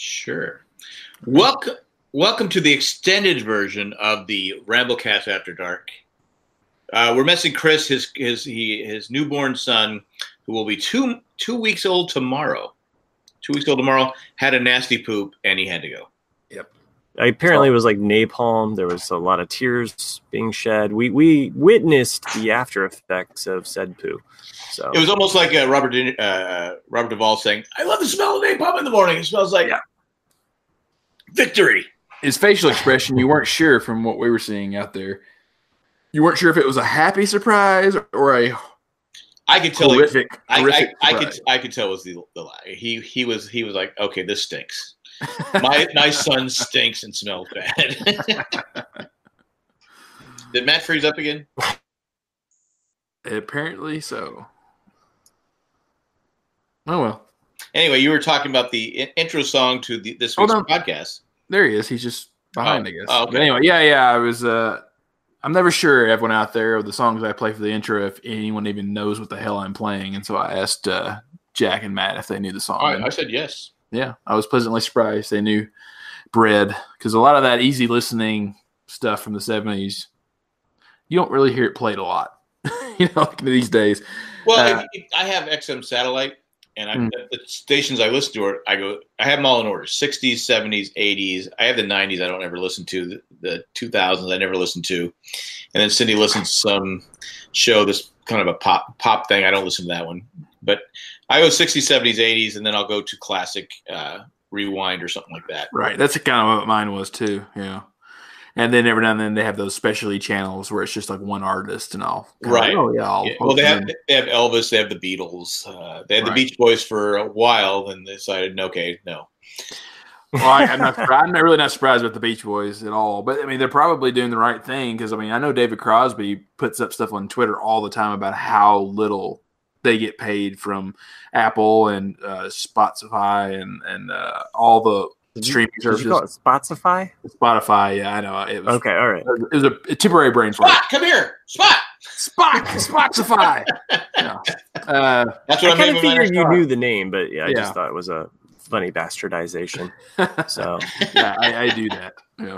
Sure. Welcome to the extended version of the Ramblecast After Dark. We're missing Chris, his newborn son, who will be two weeks old tomorrow. 2 weeks old tomorrow, had a nasty poop, and he had to go. Yep. Apparently, it was like napalm. There was a lot of tears being shed. We witnessed the after effects of said poo. So it was almost like Robert Duvall saying, "I love the smell of napalm in the morning. It smells like victory." His facial expression, you weren't sure from what we were seeing out there. You weren't sure if it was a happy surprise or a I could tell. Horrific I could tell it was the lie. He was like, okay, this stinks. My son stinks and smells bad. Did Matt freeze up again? Apparently so. Oh well. Anyway, you were talking about the intro song to this week's podcast. There he is. He's just behind, I guess. Oh, okay. But anyway, I was. I'm never sure, everyone out there, of the songs I play for the intro, if anyone even knows what the hell I'm playing. And so I asked Jack and Matt if they knew the song. All right, I said yes. Yeah, I was pleasantly surprised they knew Bread, because a lot of that easy listening stuff from the 70s, you don't really hear it played a lot, like these days. Well, I have XM satellite, and the stations I listen to I have them all in order: 60s, 70s, 80s. I have the 90s. I don't ever listen to the 2000s. I never listen to, and then Cindy listens to some show that's kind of a pop thing. I don't listen to that one, but I go 60s, 70s, 80s, and then I'll go to classic rewind or something like that. Right, that's kind of what mine was too. Yeah. And then every now and then they have those specialty channels where it's just like one artist and all. Right. Oh yeah. Well, they have Elvis, they have the Beatles, they had the Beach Boys for a while, and they decided, okay, no. Well, I'm really not surprised with the Beach Boys at all. But I mean, they're probably doing the right thing, because I mean, I know David Crosby puts up stuff on Twitter all the time about how little they get paid from Apple and Spotify and all the streaming services. Did you call it Spotify? Spotify, yeah, I know. It was, okay, all right. It was a temporary brain fart. Spot, come here, Spotify. Yeah. That's what I kind of figured you knew the name, but I just thought it was a funny bastardization. So yeah, I do that.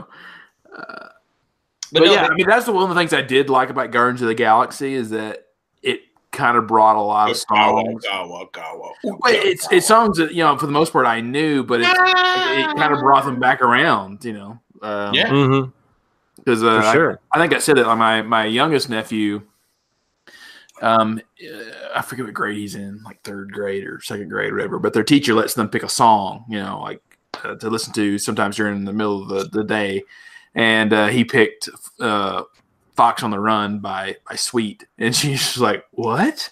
But yeah, I mean, that's one of the things I did like about Guardians of the Galaxy, is that it kind of brought a lot of songs. It's songs that, for the most part I knew, but it kind of brought them back around, Because For sure. I think I said it on my youngest nephew. I forget what grade he's in, like third grade or second grade or whatever. But their teacher lets them pick a song, to listen to sometimes during the middle of the day. And he picked Fox on the Run by Sweet, and she's just like, "What?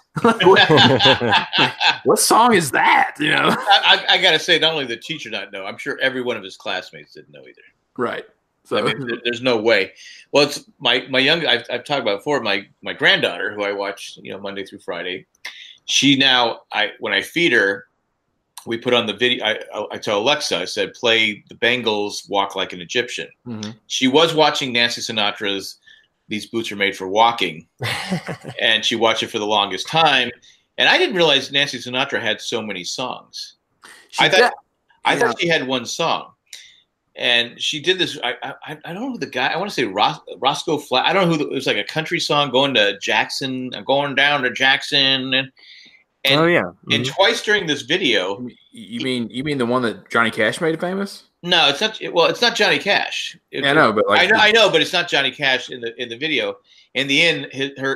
What song is that?" I gotta say, not only the teacher not know, I'm sure every one of his classmates didn't know either. Right. So I mean, there's no way. Well, it's my young. I've talked about it before. My granddaughter, who I watch, Monday through Friday. She now, when I feed her, we put on the video. I tell Alexa, I said, play the Bengals "Walk Like an Egyptian." Mm-hmm. She was watching Nancy Sinatra's "These Boots Are Made for Walking," and she watched it for the longest time. And I didn't realize Nancy Sinatra had so many songs. I thought she had one song, and she did this. I don't know the guy. I want to say Roscoe Flat. I don't know who. It was like a country song going to Jackson. I'm going down to Jackson, and and twice during this video. You mean the one that Johnny Cash made her No, it's not. Well, it's not Johnny Cash. I know, but I know, but it's not Johnny Cash in the video. In the end,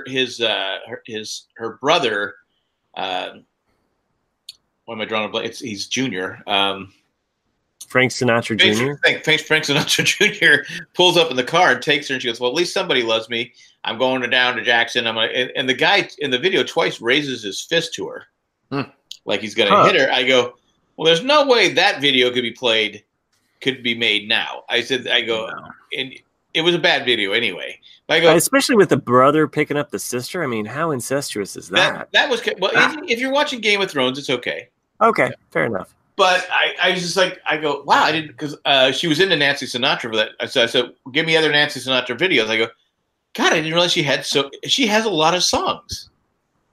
her brother. What am I drawing a blank? He's Junior. Frank Sinatra Jr. Frank Sinatra Jr. pulls up in the car and takes her, and she goes, "Well, at least somebody loves me. I'm going down to Jackson." And the guy in the video twice raises his fist to her, like he's going to hit her. I go, "Well, there's no way that video could be made now." And it was a bad video anyway. But I go, especially with the brother picking up the sister. I mean, how incestuous is that? That was if you're watching Game of Thrones, it's okay. Okay, fair enough. But I was just like, I go, wow, I didn't, because she was into Nancy Sinatra for that. So I said, give me other Nancy Sinatra videos. I go, God, I didn't realize she has a lot of songs.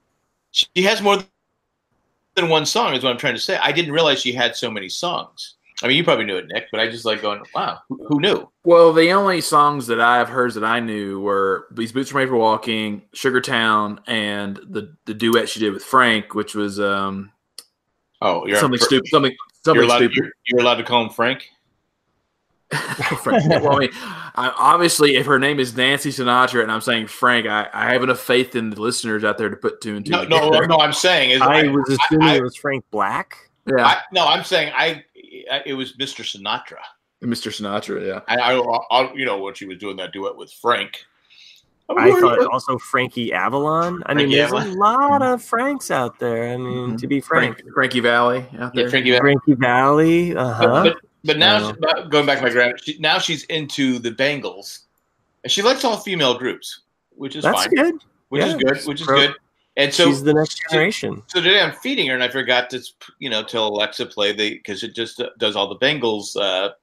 She has more than one song, is what I'm trying to say. I didn't realize she had so many songs. I mean, you probably knew it, Nick, but I just like going, wow, who knew? Well, the only songs that I've heard that I knew were "These Boots Are Made for Walking," "Sugar Town," and the duet she did with Frank, which was You're something stupid. Something stupid. You're allowed to call him Frank. Frank. Well, I mean, obviously, if her name is Nancy Sinatra and I'm saying Frank, I have enough faith in the listeners out there to put two and two together. No. I'm saying I was assuming it was Frank Black. Yeah. I'm saying it was Mr. Sinatra. Mr. Sinatra, yeah. I when she was doing that duet with Frank. I thought also Frankie Avalon. I mean, there's a lot of Franks out there. I mean, to be frank. Frankie Valli out there. Yeah, Frankie Valli. But now, going back to my grandma, now she's into the Bangles. And she likes all female groups, which is That's fine. good. Which is good. And so she's the next generation. So today I'm feeding her, and I forgot to, tell Alexa play because it just does all the Bengals,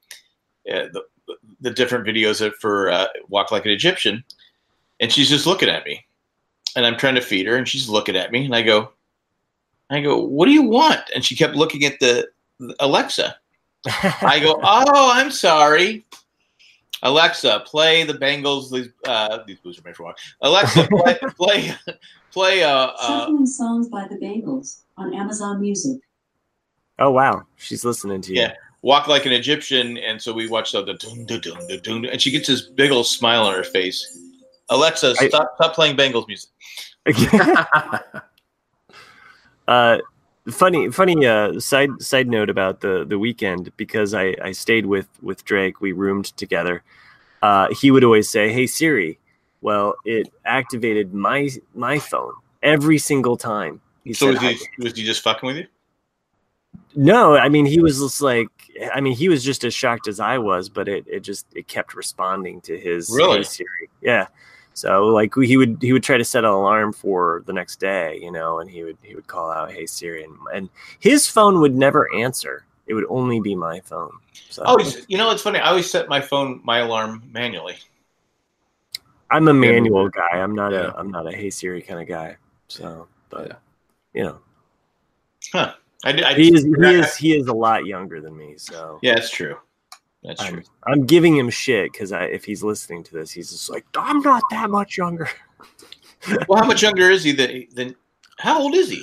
the different videos for Walk Like an Egyptian, and she's just looking at me, and I'm trying to feed her, and she's looking at me, and I go, what do you want? And she kept looking at the Alexa. I go, oh, I'm sorry. Alexa, play the Bengals. These boots are made for walk. Alexa, play Shuffling songs by the Bangles on Amazon Music. Oh wow, she's listening to you. Yeah, Walk Like an Egyptian, and so we watched the dun dun dun dun dun, and she gets this big old smile on her face. Alexa, stop playing Bangles music. Funny side note about the weekend, because I stayed with Drake. We roomed together. He would always say, "Hey Siri." Well, it activated my phone every single time. Was he just fucking with you? No, I mean he was just like, he was just as shocked as I was, but it kept responding to his really? Hey Siri. Yeah. So like he would try to set an alarm for the next day, and he would call out Hey Siri, and his phone would never answer. It would only be my phone. So. Oh, it's funny. I always set my alarm manually. I'm a manual guy. I'm not a Hey Siri kind of guy. So, but Huh. He is a lot younger than me. So yeah, that's true. That's true. I'm giving him shit because if he's listening to this, he's just like, I'm not that much younger. Well, how much younger is he than? How old is he?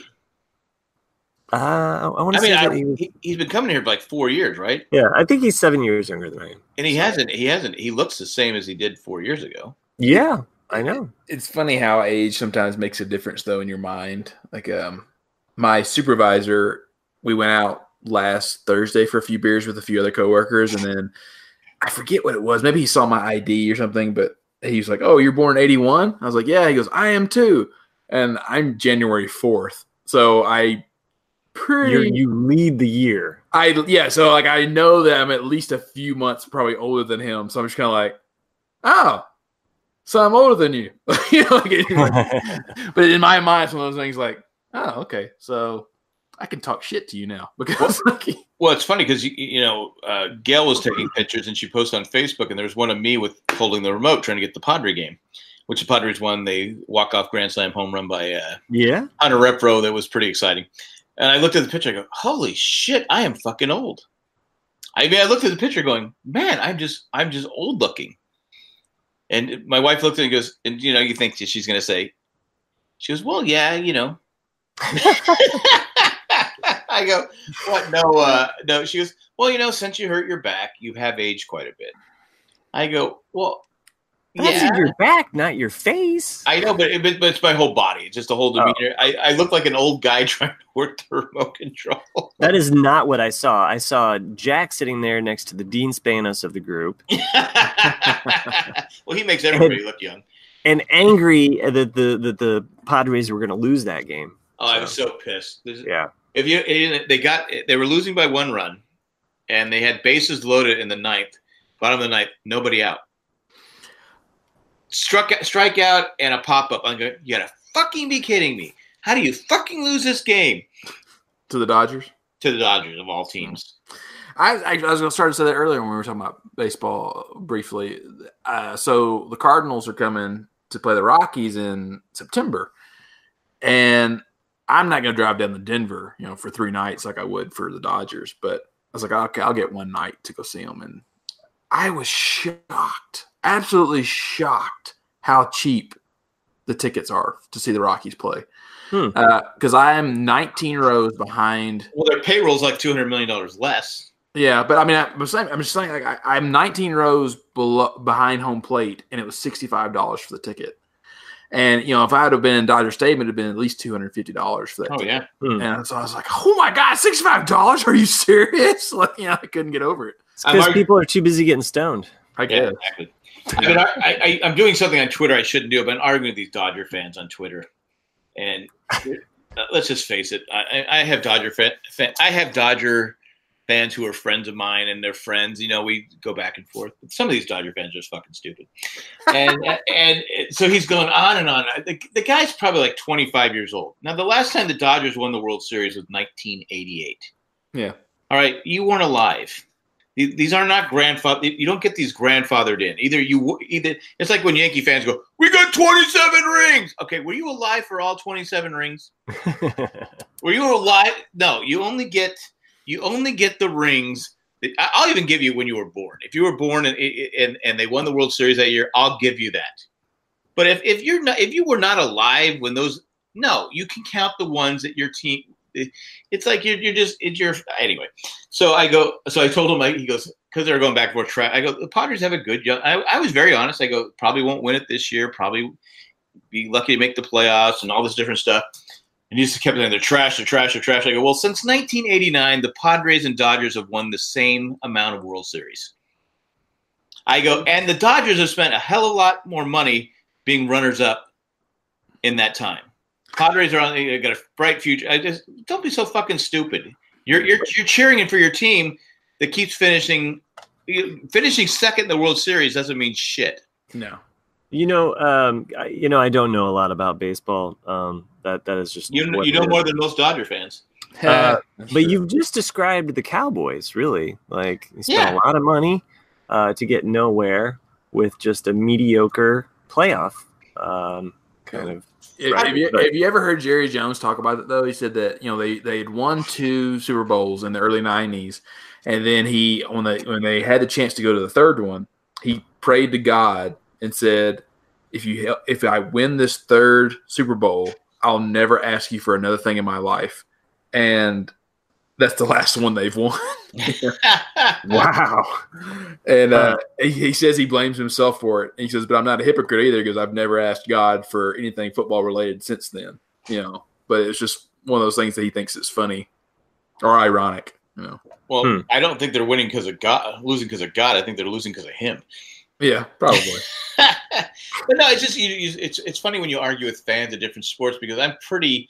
I want to say he's been coming here for like 4 years, right? Yeah, I think he's 7 years younger than I am. And he hasn't. He looks the same as he did 4 years ago. Yeah, I know. It's funny how age sometimes makes a difference, though, in your mind. Like, my supervisor, we went out last Thursday for a few beers with a few other coworkers, and then I forget what it was. Maybe he saw my ID or something, but he was like, "Oh, you're born in 81?" I was like, "Yeah." He goes, "I am too," and I'm January 4th, so you lead the year. So like I know that I'm at least a few months probably older than him, so I'm just kind of like, "Oh, so I'm older than you," but in my mind, it's one of those things like, "Oh, okay, so I can talk shit to you now." Because well, it's funny because Gail was taking pictures and she posted on Facebook, and there was one of me with holding the remote trying to get the Padre game, which the Padres won. They walk-off grand slam home run by Hunter Renfroe. That was pretty exciting. And I looked at the picture. I go, "Holy shit! I am fucking old." I mean, I looked at the picture, going, "Man, I'm just old looking." And my wife looked at it and goes, and you think she's going to say, she goes, "Well, yeah, I go, "What? No." She goes, "Well, since you hurt your back, you have aged quite a bit." I go, "Well, that's your back, not your face." I know, but it's my whole body. It's just a whole demeanor. I look like an old guy trying to work the remote control. That is not what I saw. I saw Jack sitting there next to the Dean Spanos of the group. Well, he makes everybody look young. And angry that the Padres were going to lose that game. Oh, I was so pissed. Yeah. They were losing by 1 run, and they had bases loaded in the ninth, bottom of the ninth, nobody out. Strikeout and a pop-up. I'm going, you gotta fucking be kidding me. How do you fucking lose this game? To the Dodgers? To the Dodgers, of all teams. I was going to start to say that earlier when we were talking about baseball briefly. So the Cardinals are coming to play the Rockies in September, and I'm not going to drive down to Denver, for 3 nights like I would for the Dodgers. But was like, okay, I'll get one night to go see them. And I was shocked, absolutely shocked how cheap the tickets are to see the Rockies play. Because I am 19 rows behind. Well, their payroll's like $200 million less. Yeah, but I mean, I'm just saying, like, I'm 19 rows behind home plate, and it was $65 for the ticket. And, you know, if I had been in Dodger Stadium, it would have been at least $250 for that ticket. Yeah. And so I was like, oh, my God, $65? Are you serious? Like, you know, I couldn't get over it. It's because people are too busy getting stoned. I guess. Exactly. I mean, I'm doing something on Twitter I shouldn't do. I've been arguing with these Dodger fans on Twitter. And let's just face it. I have Dodger fans who are friends of mine, and they're friends. You know, we go back and forth. But some of these Dodger fans are just fucking stupid. And so he's going on and on. The guy's probably like 25 years old. Now, the last time the Dodgers won the World Series was 1988. Yeah. All right, you weren't alive. These are not grandfather. You don't get these grandfathered in. Either it's like when Yankee fans go, "We got 27 rings." Okay, were you alive for all 27 rings? Were you alive? No, you only get the rings. I'll even give you when you were born. If you were born and they won the World Series that year, I'll give you that. But if you were not alive when those, no, you can count the ones that your team. It's like anyway. So I told him, he goes, because they're going back and forth. I go, the Padres have a good young. I was very honest. I go, probably won't win it this year. Probably be lucky to make the playoffs and all this different stuff. And he just kept saying, they're trash. I go, well, since 1989, the Padres and Dodgers have won the same amount of World Series. I go, and the Dodgers have spent a hell of a lot more money being runners up in that time. Padres are they got a bright future. Don't be so fucking stupid. You're cheering for your team that keeps finishing second in the World Series doesn't mean shit. No. I don't know a lot about baseball. That is just you know more than most Dodger fans. But you've just described the Cowboys, really. Like, they spent a lot of money to get nowhere with just a mediocre playoff kind of. Have you ever heard Jerry Jones talk about it, though? He said that, you know, they had won 2 Super Bowls in the early 90s, and then when they had the chance to go to the third one, he prayed to God and said, if I win this third Super Bowl, I'll never ask you for another thing in my life. And that's the last one they've won. Wow. And he says he blames himself for it. And he says, but I'm not a hypocrite either, because I've never asked God for anything football related since then. You know, but it's just one of those things that he thinks is funny or ironic. You know. Well, I don't think they're winning because of God, losing because of God. I think they're losing because of him. Yeah, probably. But no, it's just it's funny when you argue with fans of different sports, because I'm pretty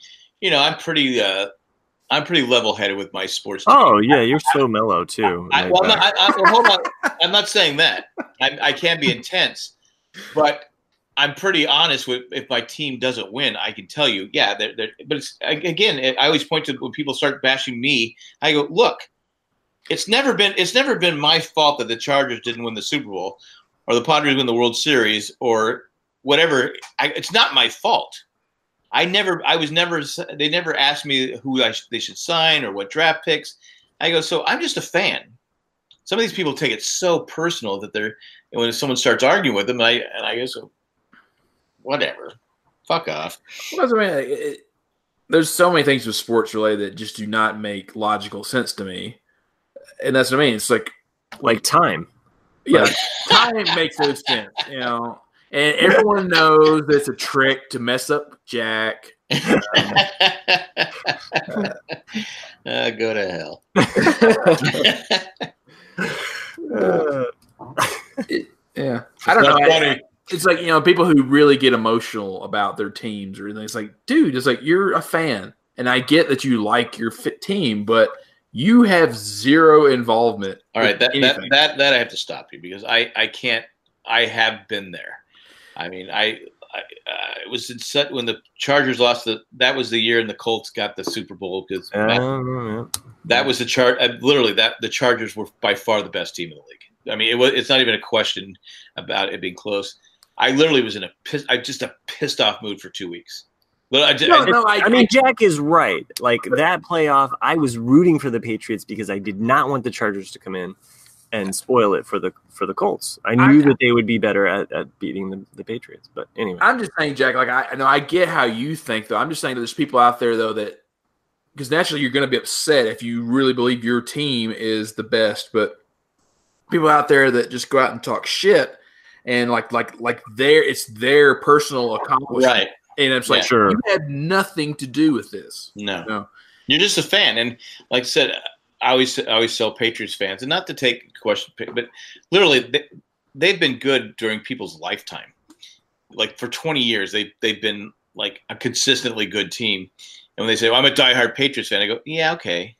level-headed with my sports team. Oh, yeah, you're so mellow, too. Hold on. I'm not saying that. I can be intense, but I'm pretty honest with if my team doesn't win, I can tell you, yeah. But it's, again, I always point to when people start bashing me, I go, look, it's never been my fault that the Chargers didn't win the Super Bowl or the Padres win the World Series or whatever. It's not my fault. They never asked me who they should sign or what draft picks. I go, so I'm just a fan. Some of these people take it so personal that when someone starts arguing with them, I go, so whatever, fuck off. Well, I mean, there's so many things with sports related that just do not make logical sense to me, and that's what I mean. It's like time. Yeah, time makes no sense, you know. And everyone knows it's a trick to mess up Jack. Go to hell. Yeah, I don't know. It's like, you know, people who really get emotional about their teams or anything. It's like, dude, it's like, you're a fan, and I get that you like your team, but you have zero involvement. All right, that I have to stop you, because I can't. I have been there. I mean, it was when the Chargers lost. That was the year, and the Colts got the Super Bowl, because that was the literally, the Chargers were by far the best team in the league. I mean, it's not even a question about it being close. I literally was in a pissed off mood for 2 weeks. But I mean, Jack is right. Like that playoff, I was rooting for the Patriots because I did not want the Chargers to come in and spoil it for the Colts. I knew that they would be better at beating the Patriots. But anyway, I'm just saying, Jack. Like I get how you think, though. I'm just saying that there's people out there though that because naturally you're going to be upset if you really believe your team is the best, but people out there that just go out and talk shit and like it's their personal accomplishment. Right. And it's like, sure. You had nothing to do with this. No. You're just a fan. And like I said, I always tell Patriots fans, and not to take question, but literally they've been good during people's lifetime. Like for 20 years, they've been like a consistently good team. And when they say, well, I'm a diehard Patriots fan, I go, yeah, okay.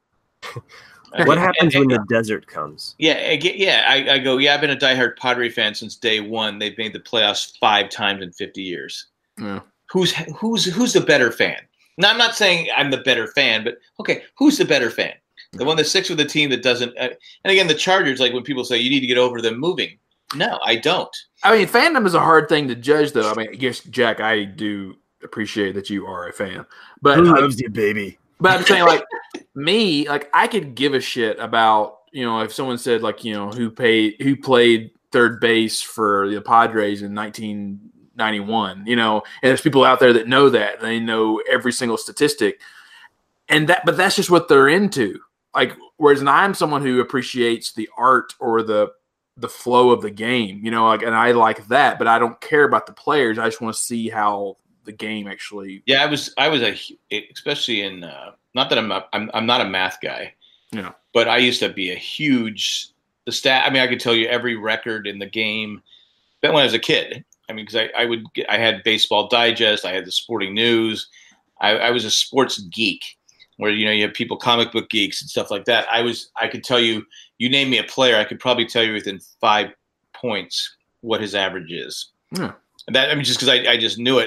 What happens when the desert comes? I go, yeah, I've been a diehard Padre fan since day one. They've made the playoffs 5 times in 50 years. Yeah. Who's the better fan? Now, I'm not saying I'm the better fan, but okay, who's the better fan? The one that sticks with the team that doesn't. And again, the Chargers, like when people say you need to get over them moving. No, I don't. I mean, fandom is a hard thing to judge, though. I mean, I guess, Jack, I do appreciate that you are a fan. But who loves you, baby? But I'm saying, like, me, like, I could give a shit about, if someone said, like, who played third base for the Padres in 1991, and there's people out there that know that, and they know every single statistic. But that's just what they're into. Like, whereas I'm someone who appreciates the art or the flow of the game, and I like that, but I don't care about the players. I just want to see how the game actually. Yeah, I was especially in not that I'm not a math guy, but I used to be a huge I mean, I could tell you every record in the game. But when I was a kid, I mean, because I had Baseball Digest, I had the Sporting News, I was a sports geek. Where you have people, comic book geeks and stuff like that. I could tell you name me a player, I could probably tell you within 5 points what his average is. Yeah. And that, I mean, just because I just knew it.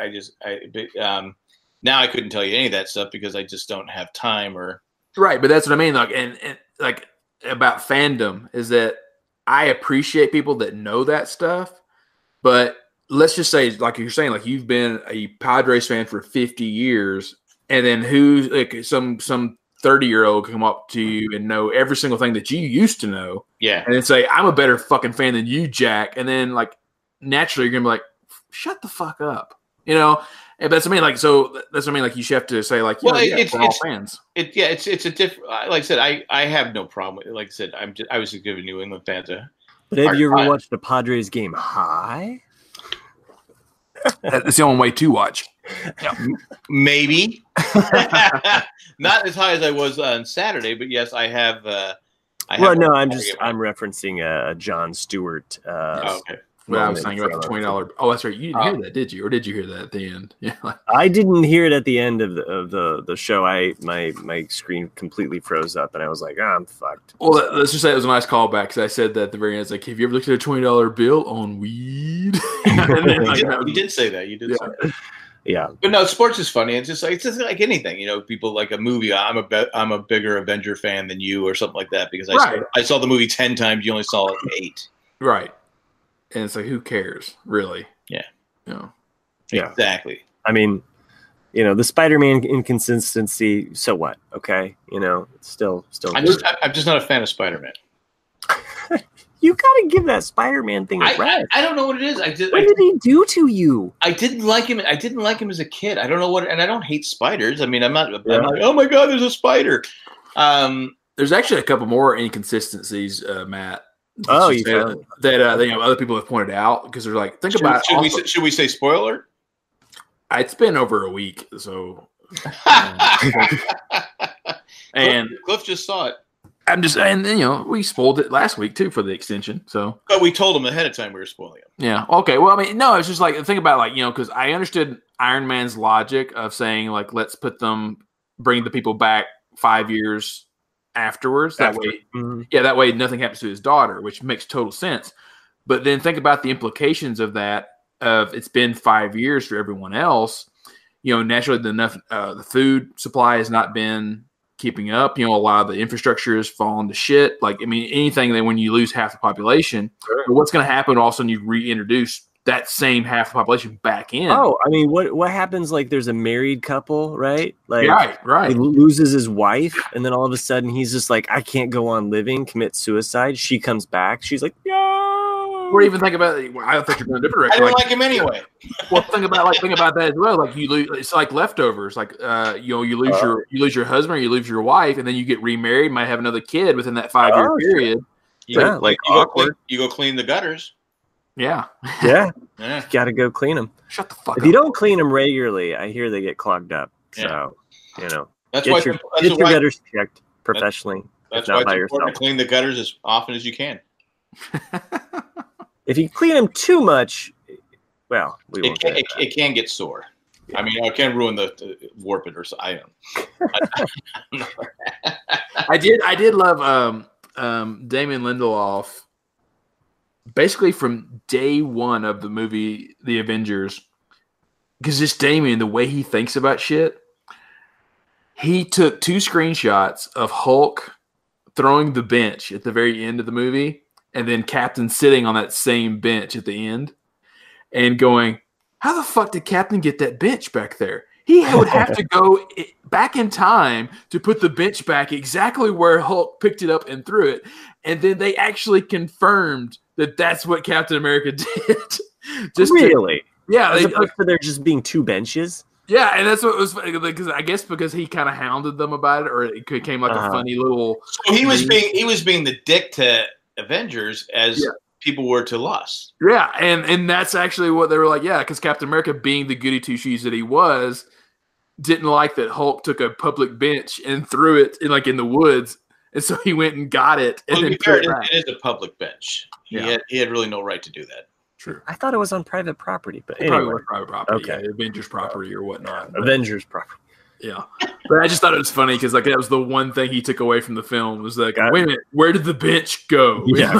Now I couldn't tell you any of that stuff because I just don't have time or. Right, but that's what I mean. Like, and like about fandom is that I appreciate people that know that stuff, but let's just say, like you're saying, like you've been a Padres fan for 50 years. And then who's like some 30-year-old come up to you and know every single thing that you used to know. Yeah. And then say, I'm a better fucking fan than you, Jack. And then like naturally you're gonna be like, shut the fuck up. And that's what I mean. Like, so that's what I mean. Like you should have to say like, we're all fans. It's a different, like I said, I have no problem with it. Like I said, I was just giving New England fans But have you ever watched the Padres game high? That's the only way to watch. Yeah. Maybe not as high as I was on Saturday, but yes, I have. I'm referencing John Stewart. Okay. Well, I was saying about the $20. Oh, that's right. You didn't hear that, did you? Or did you hear that at the end? Yeah. I didn't hear it at the end of the show. My screen completely froze up, and I was like, I'm fucked. Well, let's just say it was a nice callback because I said that at the very end. It's like, have you ever looked at a $20 bill on weed? You did say that. You did say that. Yeah, but no, sports is funny. It's just like anything, people like a movie. I'm a bigger Avenger fan than you, or something like that, because I saw the movie 10 times. You only saw it 8. Right, and it's like, who cares, really? Yeah, yeah, exactly. I mean, the Spider-Man inconsistency. So what? Okay, it's still. I'm just not a fan of Spider-Man. You gotta give that Spider-Man thing a rest. I don't know what it is. What did he do to you? I didn't like him. I didn't like him as a kid. I don't know what, and I don't hate spiders. I mean, I'm like, oh my god, there's a spider. There's actually a couple more inconsistencies, Matt. Oh, that other people have pointed out because they're like, think about. Should we say spoiler? It's been over a week, so. And Cliff just saw it. I'm just, and we spoiled it last week too for the extension. So, but we told him ahead of time we were spoiling it. Yeah. Okay. Well, I mean, no, it's just like think about like because I understood Iron Man's logic of saying like let's bring the people back 5 years afterwards. That way, that way nothing happens to his daughter, which makes total sense. But then think about the implications of that. Of it's been 5 years for everyone else. Naturally, the food supply has not been keeping up. A lot of the infrastructure is falling to shit. Like, I mean, anything that when you lose half the population, but what's going to happen all of a sudden you reintroduce that same half the population back in. Oh, I mean, what happens? Like, there's a married couple, right? Like, right. He loses his wife, and then all of a sudden, he's just like, I can't go on living, commit suicide. She comes back. She's like, no. Or even think about, I thought you're going a different direction. I didn't like him anyway. Well, think about that as well. Like you lose, it's like leftovers. Like you lose your husband, or you lose your wife, and then you get remarried, might have another kid within that 5-year period. You go clean the gutters. Yeah. Yeah. Got to go clean them. Shut the fuck up. If you don't clean them regularly, I hear they get clogged up. So, That's get your gutters checked professionally. That's why it's important to clean the gutters as often as you can. If you clean them too much, well, it can get sore. Yeah. I mean, it can ruin warp it or so. I don't know. I did love Damon Lindelof. Basically, from day one of the movie, The Avengers, because this Damien, the way he thinks about shit, he took 2 screenshots of Hulk throwing the bench at the very end of the movie, and then Captain sitting on that same bench at the end, and going, how the fuck did Captain get that bench back there? He would have to go back in time to put the bench back exactly where Hulk picked it up and threw it. And then they actually confirmed that that's what Captain America did. Really? Yeah. As opposed to there just being 2 benches? Yeah, and that's what it was, because he kind of hounded them about it, or it became like a funny little. So he was being the dick to Avengers as people were to Lost. Yeah, and that's actually what they were like. Yeah, because Captain America, being the goody 2 shoes that he was, didn't like that Hulk took a public bench and threw it in the woods, and so he went and got it. And then it is a public bench. He had really no right to do that. True. I thought it was on private property, but anyway. Probably private property. Okay. Yeah, Avengers property or whatnot. Avengers property. Yeah. But I just thought it was funny because that was the one thing he took away from the film was like, wait a minute, where did the bench go? Yeah.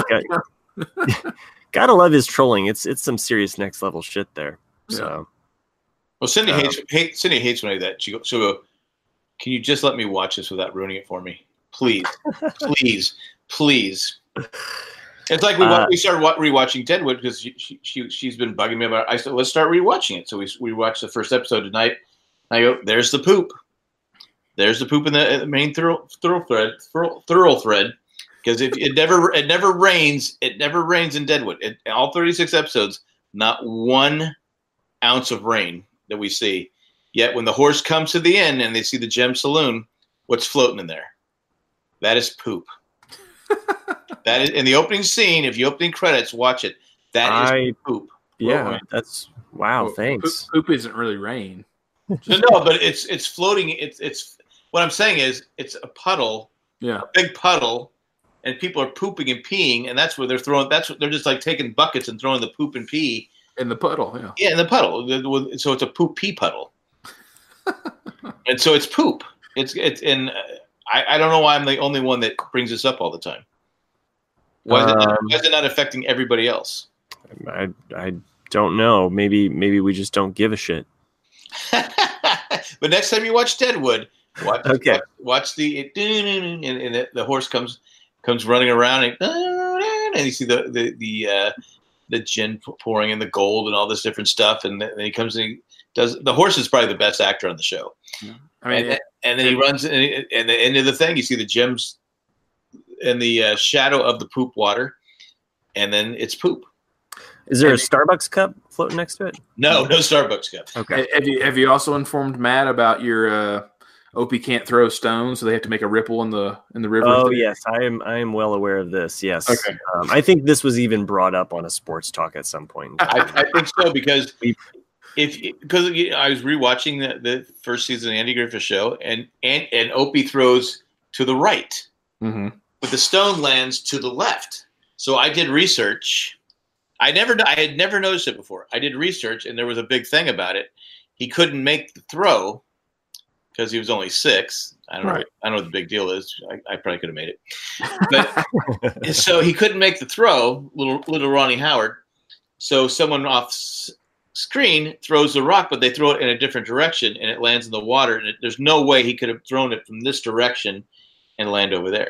Gotta love his trolling. It's some serious next level shit there. So. Well, Cindy hates when I do that. She'll go, can you just let me watch this without ruining it for me? Please. Please. It's like we started rewatching Deadwood because she's been bugging me about it. I said, let's start rewatching it. So we watched the first episode tonight. I go, there's the poop. There's the poop in the main thoroughfred. Because it never rains. It never rains in Deadwood. In all 36 episodes, not 1 ounce of rain that we see. Yet when the horse comes to the inn and they see the Gem Saloon, what's floating in there? That is poop. That is in the opening scene. If you opening credits, watch it. That is poop. Yeah, that's wow. Thanks. Poop isn't really rain. No, but it's floating. It's what I'm saying is it's a puddle. Yeah, a big puddle, and people are pooping and peeing, and that's where they're throwing. That's what they're just like taking buckets and throwing the poop and pee in the puddle. Yeah, yeah, in the puddle. So it's a poop pee puddle, and so it's poop. It's and I don't know why I'm the only one that brings this up all the time. Why is it not affecting everybody else? I don't know. Maybe we just don't give a shit. But next time you watch Deadwood, watch the and the horse comes running around and you see the gin pouring in the gold and all this different stuff, and then he comes and he does. The horse is probably the best actor on the show. Yeah. I mean, and then he runs, and the end of the thing, you see the gems in the shadow of the poop water, and then it's poop. Is there a Starbucks cup floating next to it? No Starbucks cup. Okay. Have you also informed Matt about your Opie can't throw stones, so they have to make a ripple in the river? Oh yes, I am well aware of this. Yes. Okay. I think this was even brought up on a sports talk at some point. I think so because I was rewatching the first season of the Andy Griffith Show, and Opie throws to the right, but the stone lands to the left. So I did research. I had never noticed it before. I did research, and there was a big thing about it. He couldn't make the throw because he was only 6. I don't know what the big deal is. I probably could have made it, but so he couldn't make the throw. Little Ronnie Howard. So someone off screen throws the rock, but they throw it in a different direction, and it lands in the water. And there's no way he could have thrown it from this direction and land over there.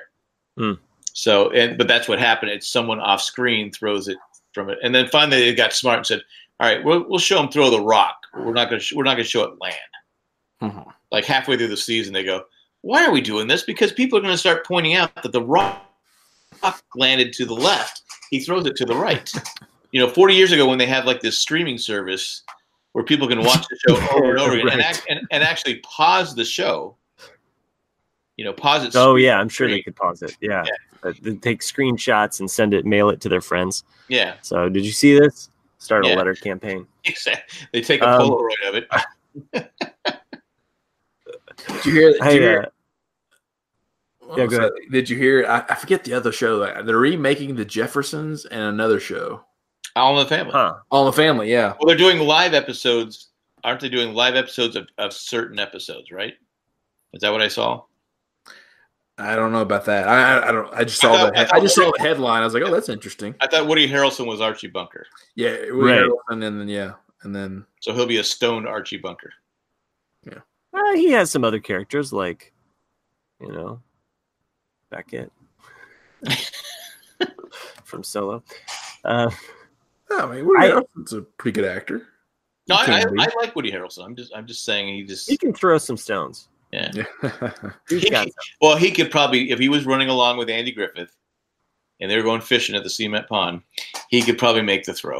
So, but that's what happened. It's someone off screen throws it from it, and then finally they got smart and said, all right, we'll show them throw the rock. We're not going to show it land. Mhm. Like halfway through the season, they go, why are we doing this? Because people are going to start pointing out that the rock landed to the left. He throws it to the right. 40 years ago when they had like this streaming service where people can watch the show over and over again and actually pause the show. Pause it. Oh yeah, I'm sure they could pause it. Yeah. They take screenshots and mail it to their friends. Yeah. So did you see this? Start a letter campaign. Exactly. They take a Polaroid of it. Did you hear that? Yeah, go ahead. Did you hear? I forget the other show. They're remaking The Jeffersons and another show. All in the Family. Huh. All in the Family, yeah. Well, they're doing live episodes. Aren't they doing live episodes of certain episodes, right? Is that what I saw? I don't know about that. I just saw the headline. I was like, oh, that's interesting. I thought Woody Harrelson was Archie Bunker. Yeah, Woody Harrelson, and then so he'll be a stoned Archie Bunker. Yeah. He has some other characters like, Beckett from Solo. I mean, Woody Harrelson's a pretty good actor. No, I like Woody Harrelson. I'm just saying he can throw some stones. Yeah. He could probably, if he was running along with Andy Griffith and they were going fishing at the cement pond, he could probably make the throw.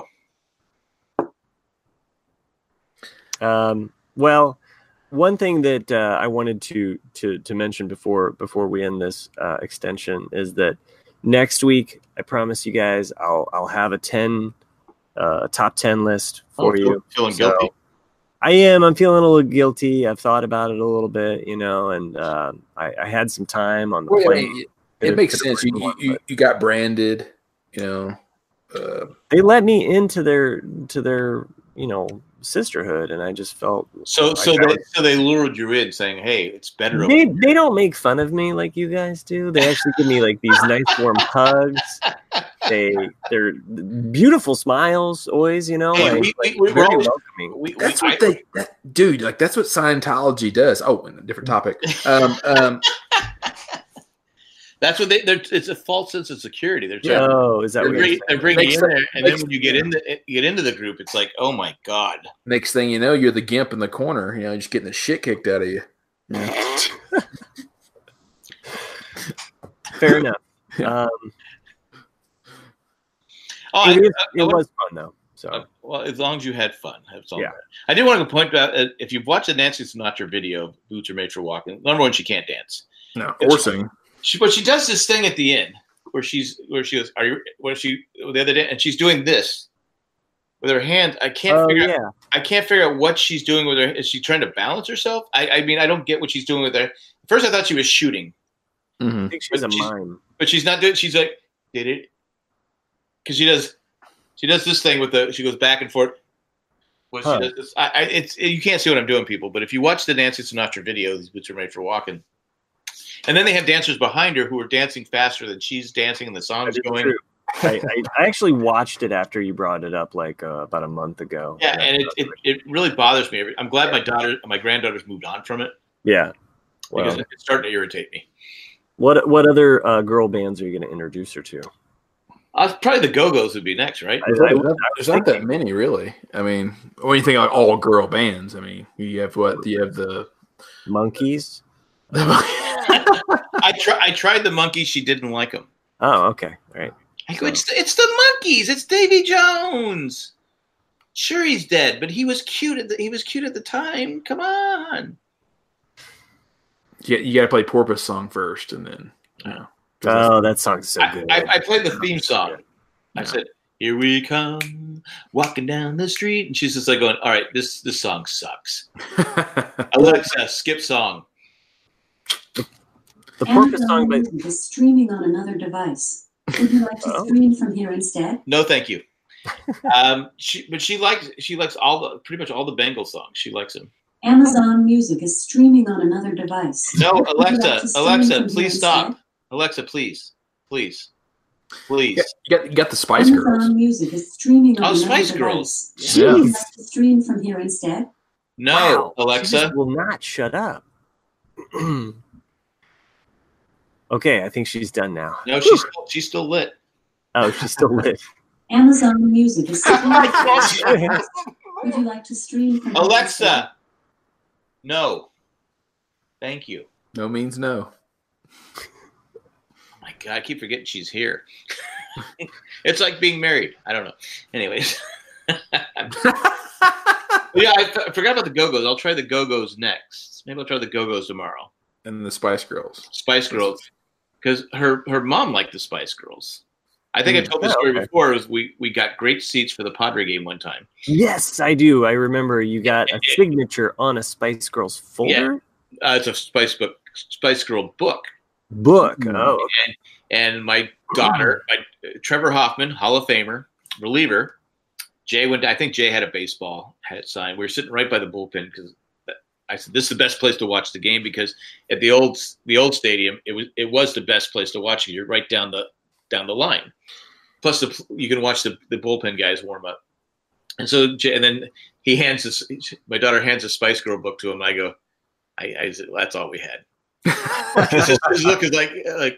Well, one thing that I wanted to mention before we end this extension is that next week, I promise you guys, I'll have a top 10 list for you. Feeling guilty. I am. I'm feeling a little guilty. I've thought about it a little bit, and I had some time on the plane. It makes sense. You got branded, They let me into their sisterhood, and I just felt so they lured you in, saying, "Hey, it's better." They don't make fun of me like you guys do. They actually give me like these nice warm hugs. They're beautiful smiles, always. Hey, we're always welcoming. That's what dude. Like that's what Scientology does. Oh, a different topic. That's what it's a false sense of security. They're is that they're bringing you in there, and then when you get into the group, it's like, oh my god. Next thing you know, you're the gimp in the corner. Just getting the shit kicked out of you. Yeah. Fair enough. It was fun though. So well, as long as you had fun, I did want to point out if you've watched the Nancy Sinatra video, "Boots Are Made for Walking," number one, she can't dance. No, or sing. But she does this thing at the end where she goes, the other day, and she's doing this with her hands. I can't figure out what she's doing with her. Is she trying to balance herself? I mean, I don't get what she's doing with her. First, I thought she was shooting. Mm-hmm. I think she's a mime, but she's not doing. She's like, did it? Because she does this thing with she goes back and forth. She does this. You can't see what I'm doing, people. But if you watch the Nancy Sinatra video, "These Boots Are Made for Walking." And then they have dancers behind her who are dancing faster than she's dancing and the song's going. I actually watched it after you brought it up about a month ago. Yeah, and it really bothers me. I'm glad my granddaughter's moved on from it. Yeah. Because it's starting to irritate me. What other girl bands are you going to introduce her to? Probably the Go-Go's would be next, right? There's not that many, really. I mean, when you think about all girl bands, I mean, you have the Monkeys. I tried the Monkeys. She didn't like them. Oh, okay, all right. I go, it's the Monkeys. It's Davy Jones. Sure, he's dead, but he was cute at the time. Come on. Yeah, you got to play Porpoise song first, and then. Oh, that song's so good. I played the theme song. I said, "Here we come, walking down the street," and she's just like going, "All right, this song sucks." Alexa, skip song. The Porpoise song, but is streaming on another device. Would you like to stream from here instead? No, thank you. She likes pretty much all the Bengal songs. She likes them. Amazon Music is streaming on another device. No, Alexa, please stop. Alexa, please. You got the Spice Girls. Amazon Music is streaming on another Spice device. Girls. Yeah. Would you like to stream from here instead? No, wow, Alexa. She just will not shut up. Okay, I think she's done now. No, she's still lit. Oh, she's still lit. Amazon Music is Oh my gosh. Would you like to stream from Alexa, no. Thank you. No means no. Oh my God, I keep forgetting she's here. It's like being married. I don't know. Anyways. Yeah, I forgot about the Go-Go's. I'll try the Go-Go's next. Maybe I'll try the Go-Go's tomorrow. And the Spice Girls. Spice Girls. Because her mom liked the Spice Girls. I think I told the story before. It was we got great seats for the Padre game one time. Yes, I do. I remember you got a signature on a Spice Girls folder. Yeah. It's a Spice Girl book. Oh. And my daughter, Trevor Hoffman, Hall of Famer, reliever. I think Jay had a baseball, had it signed. We were sitting right by the bullpen because I said, this is the best place to watch the game because at the old stadium, it was the best place to watch it. You're right down the line. Plus, you can watch the bullpen guys warm up. And so, and then my daughter hands a Spice Girl book to him. I go, I said, well, that's all we had. His look is like.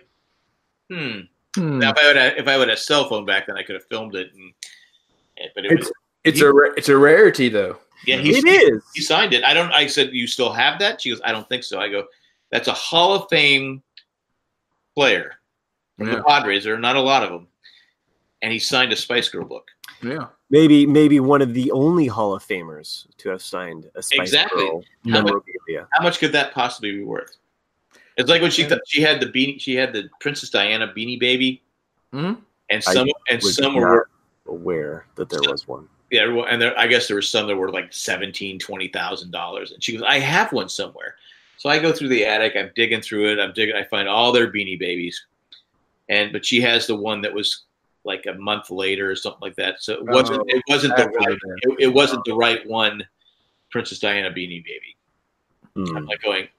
Now, if I would have a cell phone back then, I could have filmed it. But it's a rarity, though. Yeah, it is. He signed it. I said, you still have that? She goes, I don't think so. I go, that's a Hall of Fame player from the Padres. There are not a lot of them. And he signed a Spice Girl book. Yeah. Maybe one of the only Hall of Famers to have signed a Spice Girl memorabilia. How much could that possibly be worth? It's like when she had the beanie. She had the Princess Diana Beanie Baby, and some were aware that there was one. Yeah, and I guess there were some that were like $17,000-$20,000, and she goes, "I have one somewhere." So I go through the attic. I'm digging through it. I find all their Beanie Babies, but she has the one that was like a month later or something like that. So it wasn't the right one, Princess Diana Beanie Baby. I'm like going.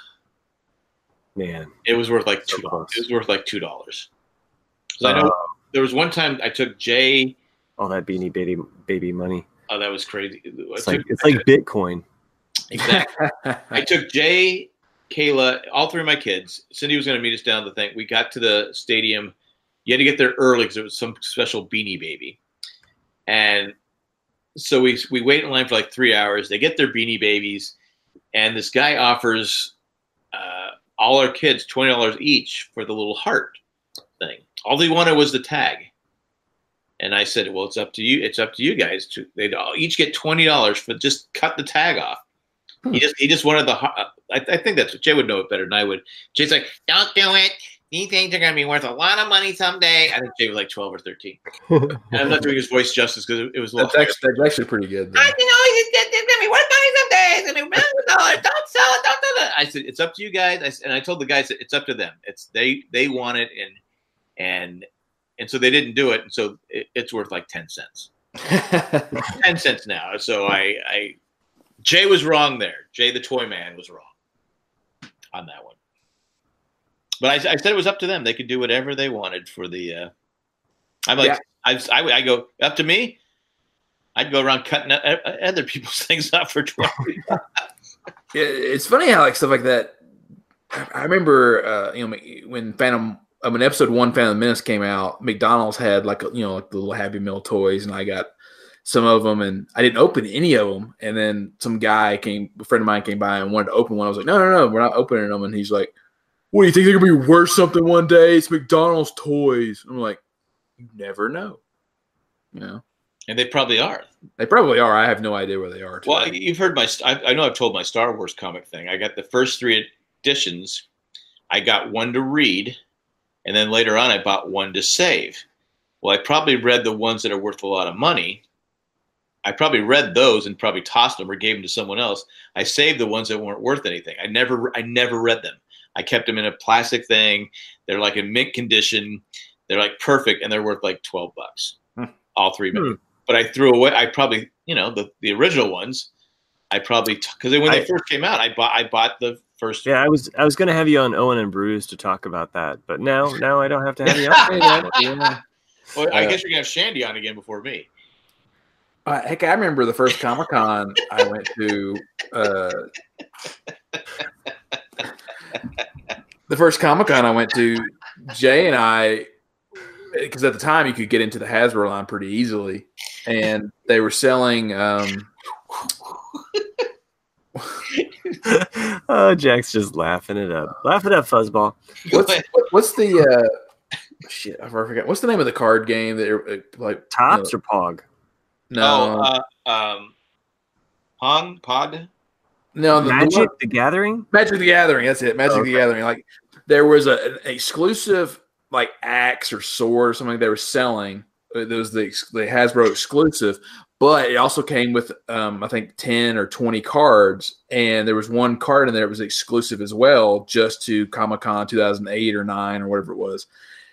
Man, it was worth like $2. It was worth like $2. Because I know there was one time I took Jay. All that Beanie Baby money. Oh, that was crazy. It's like Bitcoin. Exactly. I took Jay, Kayla, all three of my kids. Cindy was going to meet us down the thing. We got to the stadium. You had to get there early because there was some special Beanie Baby, and so we wait in line for like 3 hours. They get their Beanie Babies, and this guy offers. All our kids $20 each for the little heart thing. All they wanted was the tag, and I said, "Well, it's up to you. It's up to you guys. They'd each get $20 for just cut the tag off." He just wanted the. I think that's what Jay would know it better than I would. Jay's like, "Don't do it. These things are going to be worth a lot of money someday." I think Jay was like 12 or 13. And I'm not doing his voice justice because it was. That's actually pretty good. He's going to be worth money someday. It's going to be $1 million. Don't sell it. Don't do it. I said, it's up to you guys. I told the guys that it's up to them. It's they want it, and so they didn't do it. And so it's worth like 10 cents. 10 cents now. So Jay was wrong there. Jay the toy man was wrong on that one. But I said it was up to them. They could do whatever they wanted for the. I'm like, I go up to me. I'd go around cutting other people's things up for $20. It's funny how like stuff like that. I remember, when episode 1 Phantom Menace came out, McDonald's had like the little Happy Meal toys, and I got some of them, and I didn't open any of them. And then a friend of mine came by and wanted to open one. I was like, no, we're not opening them. And he's like, "What do you think they're gonna be worth something one day? It's McDonald's toys." I'm like, you never know, And they probably are. They probably are. I have no idea where they are today. Well, you've heard I know I've told my Star Wars comic thing. I got the first 3 editions. I got one to read, and then later on I bought one to save. Well, I probably read the ones that are worth a lot of money. I probably read those and probably tossed them or gave them to someone else. I saved the ones that weren't worth anything. I never read them. I kept them in a plastic thing. They're like in mint condition. They're like perfect, and they're worth like $12. All 3 of them. But I threw away. I probably, the original ones. I probably because when they first came out, I bought the first. Yeah, I was going to have you on Owen and Bruce to talk about that, but now I don't have to have you on. Well, I guess you're gonna have Shandy on again before me. Heck, I remember the first Comic-Con I went to. The first Comic-Con I went to, Jay and I because at the time you could get into the Hasbro line pretty easily, and they were selling. Oh, Jack's just laughing it up. Laugh it up, Fuzzball. What's the shit? I forgot. What's the name of the card game that like Tops or Pog? No, Pong Pod. No, Magic the Gathering. Magic the Gathering. That's it. Magic the Gathering. Like there was an exclusive like axe or sword or something they were selling. It was the Hasbro exclusive, but it also came with I think 10 or 20 cards, and there was one card in there that was exclusive as well, just to Comic-Con 2008 or 9 or whatever it was.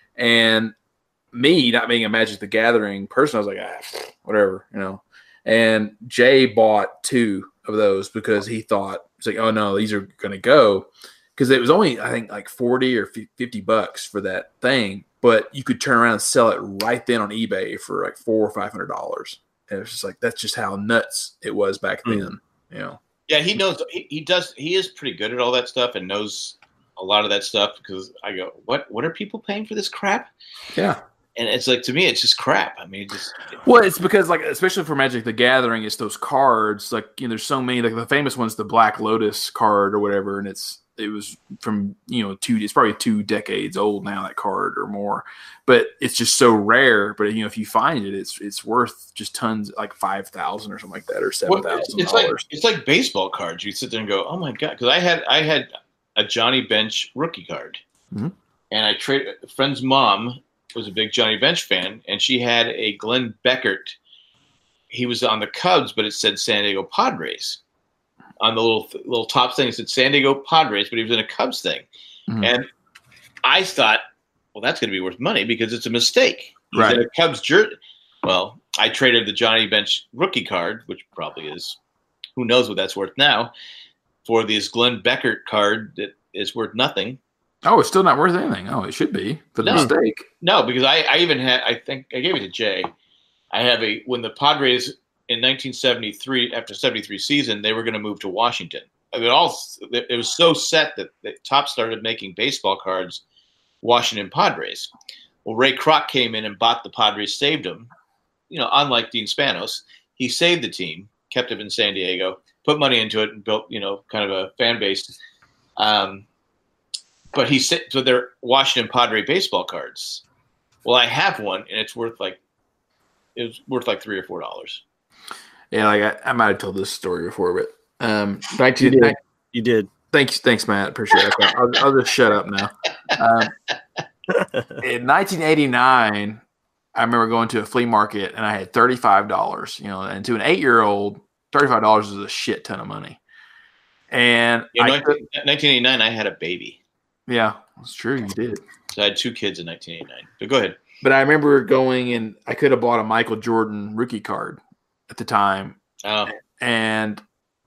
And me, not being a Magic the Gathering person, I was like, whatever, you know. And Jay bought 2 of those because he thought, it's like, oh no, these are going to go. Because it was only, I think, like $40 or $50 for that thing, but you could turn around and sell it right then on eBay for like $400 or $500. And it was just like, that's just how nuts it was back then, you know. Yeah, he knows. He does. He is pretty good at all that stuff and knows a lot of that stuff. Because I go, what are people paying for this crap? Yeah. And it's like, to me, it's just crap. I mean, well, it's because, like, especially for Magic the Gathering, it's those cards. Like, you know, there's so many. Like the famous one's the Black Lotus card or whatever, and it was from, you know, it's probably 2 decades old now, that card or more. But it's just so rare. But you know, if you find it, it's worth just tons, like $5,000 or something like that, or $7,000. It's like baseball cards. You sit there and go, oh my god, because I had a Johnny Bench rookie card, and I traded. A friend's mom was a big Johnny Bench fan, and she had a Glenn Beckert. He was on the Cubs, but it said San Diego Padres on the little top thing. It said San Diego Padres, but he was in a Cubs thing, and I thought, well, that's going to be worth money because it's a mistake. He's in a Cubs jersey. Well, I traded the Johnny Bench rookie card, which probably is, who knows what that's worth now, for this Glenn Beckert card that is worth nothing. Oh, it's still not worth anything. Oh, it should be for the mistake. No, because I even had, I think I gave it to Jay. I have when the Padres in 1973, after 73 season, they were going to move to Washington. I mean, it was so set that Topps started making baseball cards, Washington Padres. Well, Ray Kroc came in and bought the Padres, saved them. You know, unlike Dean Spanos, he saved the team, kept it in San Diego, put money into it, and built, you know, kind of a fan base. But he said, so they're Washington Padre baseball cards. Well, I have one, and it's worth like $3 or $4. Yeah, like I might have told this story before, but you did. Thanks, Matt. Appreciate it. I'll just shut up now. In 1989, I remember going to a flea market and I had $35. You know, and to an 8-year-old, $35 is a shit ton of money. And 1989, I had a baby. Yeah, that's true. You did. So I had 2 kids in 1989. But go ahead. But I remember going and I could have bought a Michael Jordan rookie card at the time. Oh. And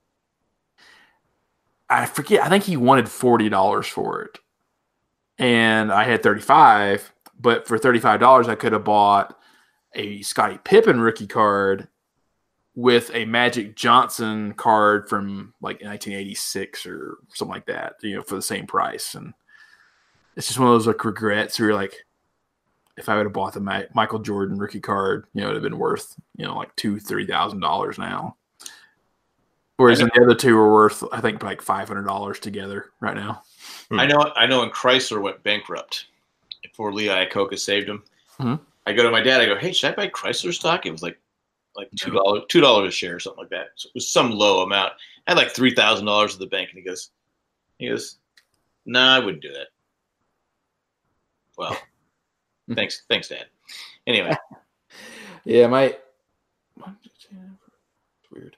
I forget, I think he wanted $40 for it. And I had $35, but for $35 I could have bought a Scottie Pippen rookie card with a Magic Johnson card from like 1986 or something like that, you know, for the same price. And it's just one of those like regrets where you're like, if I would have bought the Michael Jordan rookie card, you know, it would have been worth, you know, like $2,000-$3,000 now. Whereas the other 2 are worth, I think, like $500 together right now. I know when Chrysler went bankrupt, before Lee Iacocca saved him, I go to my dad, I go, hey, should I buy Chrysler stock? It was like $2 a share or something like that. So it was some low amount. I had like $3,000 at the bank, and he goes, nah, I wouldn't do that. Well, thanks, Dad. Anyway. Yeah, it's weird.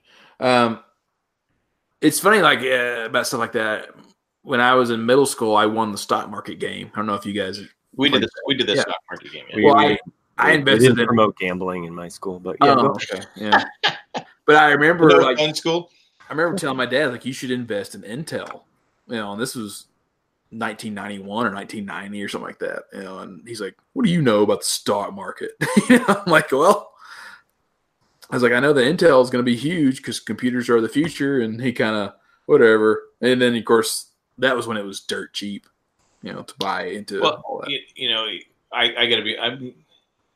It's funny, like about stuff like that. When I was in middle school, I won the stock market game. I don't know if you guys. We did the stock market game. Yeah. Well, I invested in promote gambling in my school, but yeah. But I remember in school. I remember telling my dad, like, you should invest in Intel. You know, and this was 1991 or 1990 or something like that. You know, and he's like, "What do you know about the stock market?" You know, I'm like, "Well." I was like, I know that Intel is going to be huge because computers are the future, and he kind of whatever. And then, of course, that was when it was dirt cheap, you know, to buy into all that. You know, I got to be.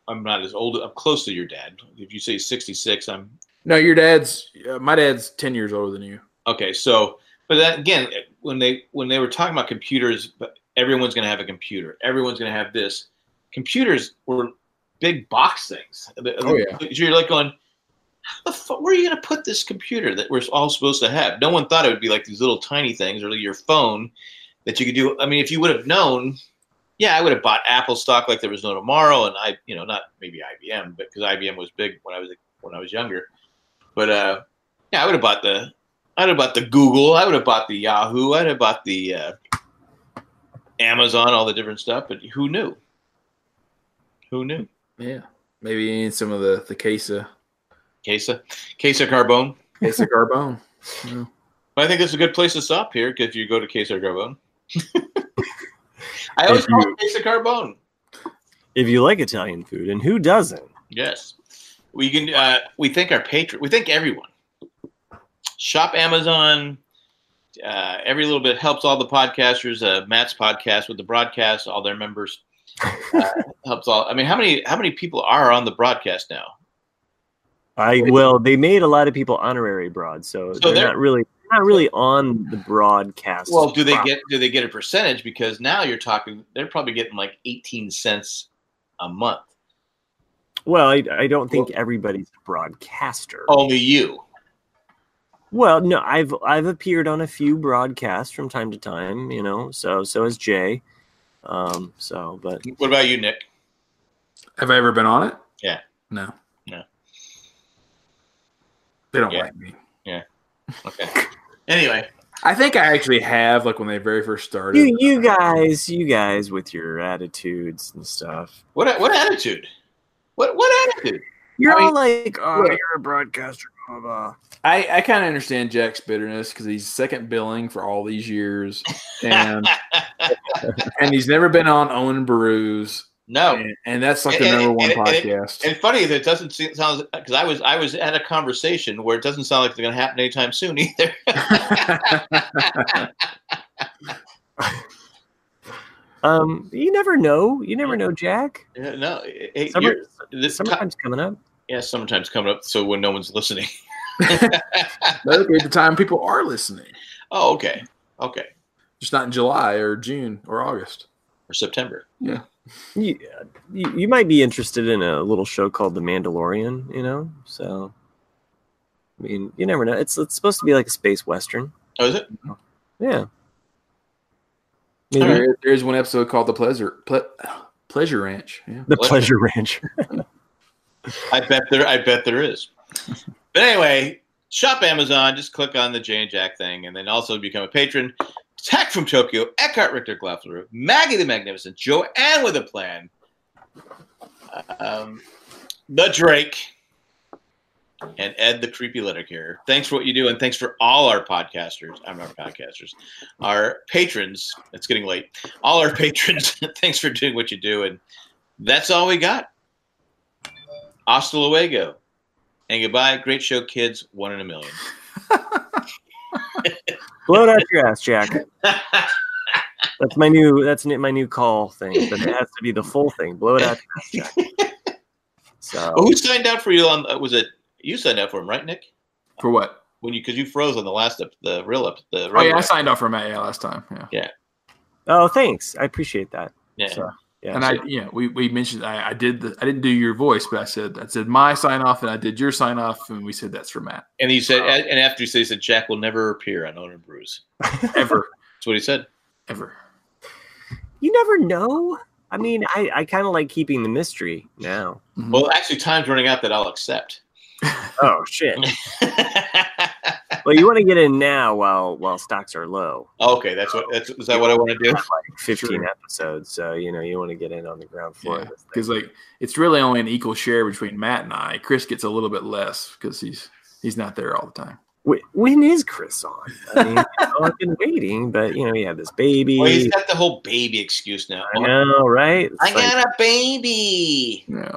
I'm not as old. I'm close to your dad. If you say 66, I'm. No, my dad's 10 years older than you. Okay, so, but that, again, when they were talking about computers, everyone's going to have a computer. Everyone's going to have this. Computers were big box things. Oh, yeah. You're like going, how the fuck, where are you going to put this computer that we're all supposed to have? No one thought it would be like these little tiny things or your phone that you could do. I mean, if you would have known, yeah, I would have bought Apple stock like there was no tomorrow, and not maybe IBM, but because IBM was big when I was younger. But yeah, I would have bought the Google, I would have bought the Yahoo, I'd have bought the Amazon, all the different stuff. But who knew? Who knew? Yeah, maybe in some of the Casa Carbone. Casa Carbone. Yeah. But I think it's a good place to stop here because you go to Casa Carbone. I always call it Casa Carbone. If you like Italian food, and who doesn't? Yes, we can. We thank our patron. We thank everyone. Shop Amazon. Every little bit helps all the podcasters. Matt's podcast with the broadcast, all their members helps all. I mean, how many people are on the broadcast now? Well, they made a lot of people honorary broad, so they're not really on the broadcast. Well, do they get a percentage? Because now you're talking, they're probably getting like 18 cents a month. Well, I don't think everybody's a broadcaster. Only you. Well, no, I've appeared on a few broadcasts from time to time, so has Jay. But what about you, Nick? Have I ever been on it? Yeah. No. They don't like me. Yeah. Okay. Anyway, I think I actually have, like when they very first started. You guys with your attitudes and stuff. What attitude? What attitude? You're like, you're a broadcaster. Blah, blah. I kind of understand Jack's bitterness because he's second billing for all these years, and he's never been on Owen Baroo's. No, and that's like the number one podcast. And funny that it doesn't sound, because I was at a conversation where it doesn't sound like it's going to happen anytime soon either. You never know. You never know, Jack. No, summertime's coming up. Yeah, summertime's coming up. So when no one's listening, that'll be the time people are listening. Oh, okay. Just not in July or June or August or September. Yeah. You might be interested in a little show called The Mandalorian, so I mean, you never know. It's supposed to be like a space western. Oh, is it? Yeah. There is one episode called The Pleasure Ranch. Yeah. The Pleasure Ranch. I bet there is. But anyway, shop Amazon. Just click on the Jay and Jack thing, and then also become a patron. Tack from Tokyo, Eckhart Richter Glafler, Maggie the Magnificent, Joanne with a Plan, the Drake, and Ed the Creepy Letter Carrier. Thanks for what you do, and thanks for all our podcasters. I'm not podcasters. Our patrons. It's getting late. All our patrons. Thanks for doing what you do, and that's all we got. Hasta luego, and goodbye. Great show, kids. 1 in a million. Blow it out your ass, Jack. That's my new call thing, but it has to be the full thing. Blow it out your ass, Jack. So, who signed out for you on? Was it you signed out for him, right, Nick? For what? Because you froze on the last the real. Oh yeah, I signed off for Matt last time. Yeah. Oh, thanks. I appreciate that. Yeah. So, yeah. And we mentioned I didn't do your voice, but I said my sign off, and I did your sign off, and we said that's for Matt. And he said, and after he said Jack will never appear on Owen Brews. Ever. That's what he said. Ever. You never know. I mean, I kind of like keeping the mystery now. Mm-hmm. Well, actually, time's running out that I'll accept. Oh shit. Well, you want to get in now while stocks are low. Okay, is that what I want to do? Like 15 episodes, so you want to get in on the ground floor. Yeah, because it's really only an equal share between Matt and I. Chris gets a little bit less because he's not there all the time. When is Chris on? I mean, I've been waiting, but he had this baby. Well, he's got the whole baby excuse now. I know, right? I got a baby. Yeah.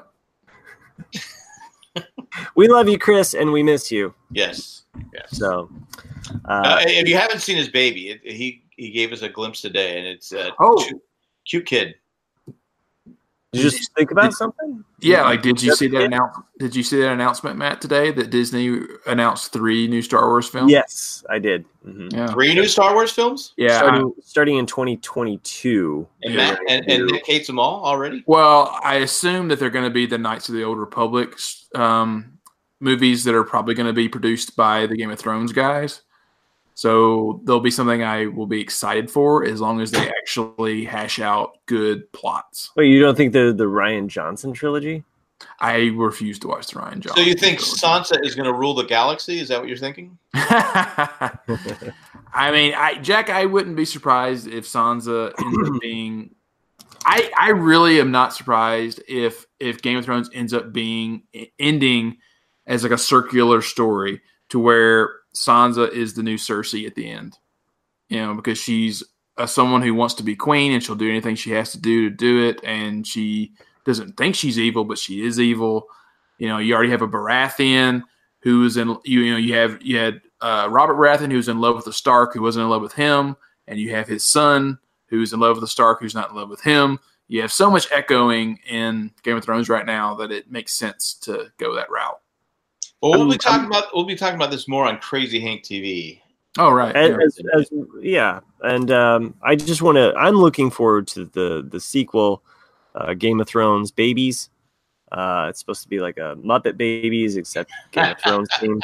We love you, Chris, and we miss you. Yes. So, if you haven't seen his baby, he gave us a glimpse today, and it's cute kid. Did you just think about something? Yeah, like did you see that announcement, Matt, today that Disney announced 3 new Star Wars films? Yes, I did. Mm-hmm. Yeah. 3 new Star Wars films? Yeah. Starting in 2022. And Matt and Nick hates them all already? Well, I assume that they're going to be the Knights of the Old Republic movies that are probably going to be produced by the Game of Thrones guys. So there'll be something I will be excited for as long as they actually hash out good plots. Wait, you don't think the Rian Johnson trilogy? I refuse to watch the Rian Johnson. So you think trilogy. Sansa is going to rule the galaxy? Is that what you're thinking? I mean, Jack, I wouldn't be surprised if Sansa ends up being. I really am not surprised if Game of Thrones ends up ending as like a circular story to where Sansa is the new Cersei at the end, because she's someone who wants to be queen and she'll do anything she has to do it. And she doesn't think she's evil, but she is evil. You already have a Baratheon who's in, you had Robert Baratheon who's in love with the Stark who wasn't in love with him. And you have his son who's in love with the Stark who's not in love with him. You have so much echoing in Game of Thrones right now that it makes sense to go that route. Well, we'll be talking about this more on Crazy Hank TV. Oh, right. And I just want to. I'm looking forward to the sequel, Game of Thrones Babies. It's supposed to be like a Muppet Babies, except Game of Thrones theme.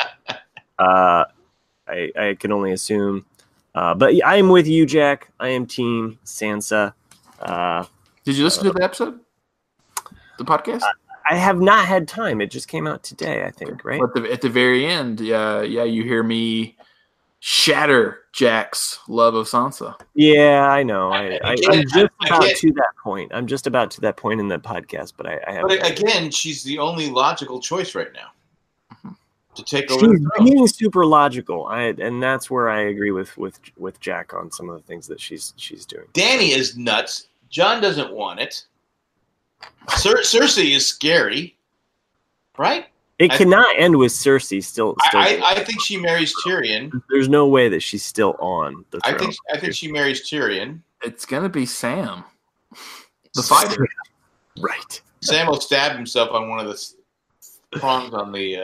I can only assume, but I am with you, Jack. I am Team Sansa. Did you listen to the episode, the podcast? I have not had time. It just came out today, I think, right? At the very end, you hear me shatter Jack's love of Sansa. Yeah, I know. I'm just about to that point. I'm just about to that point in the podcast, but I have. But again, she's the only logical choice right now to take over. She's being super logical, and that's where I agree with Jack on some of the things that she's doing. Dany is nuts. Jon doesn't want it. Cersei is scary, right? It cannot end with Cersei still. I think she marries Tyrion. There's no way that she's still on the throne. I think she marries Tyrion. It's gonna be Sam, the fighter. Right. Sam will stab himself on one of the prongs on the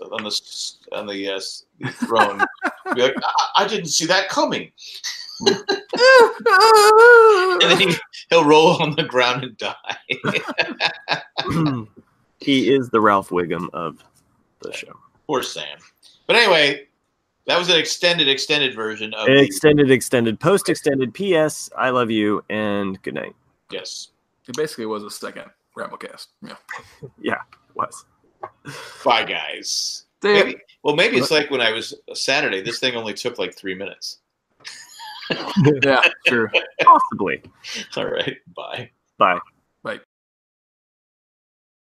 throne. Be like, I didn't see that coming. And then he'll roll on the ground and die. He is the Ralph Wiggum of the show. Poor Sam. But anyway, that was an extended version of extended, post-extended. P.S. I love you and good night. Yes. It basically was a second Ramblecast. Yeah. Yeah, it was. Bye, guys. Maybe it's like when I was Saturday. This thing only took like 3 minutes. Yeah, sure. Possibly. All right. Bye. Bye. Bye.